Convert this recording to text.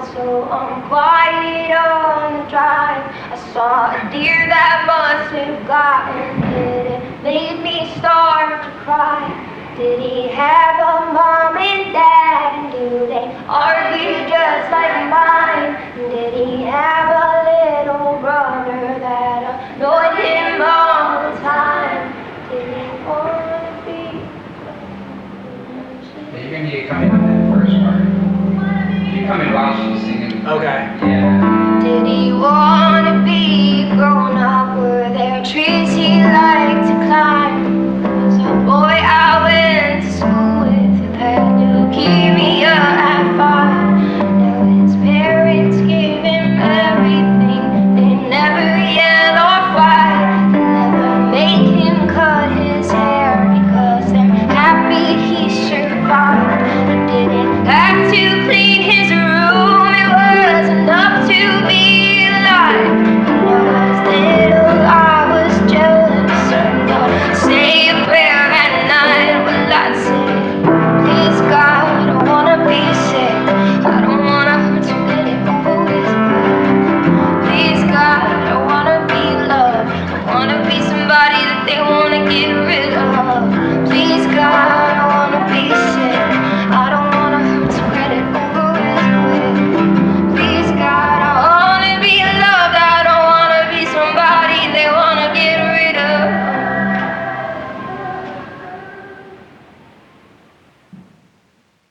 so unquiet on the drive. I saw a deer that must have gotten hit. It made me start to cry. Did he have a mom and dad? And do they argue just like mine? And did he have a little brother that annoyed him all the time? Did he want to be? Yeah, you're gonna need to come in on that first part. You come in while she's singing. Okay. Yeah. Did he want to be grown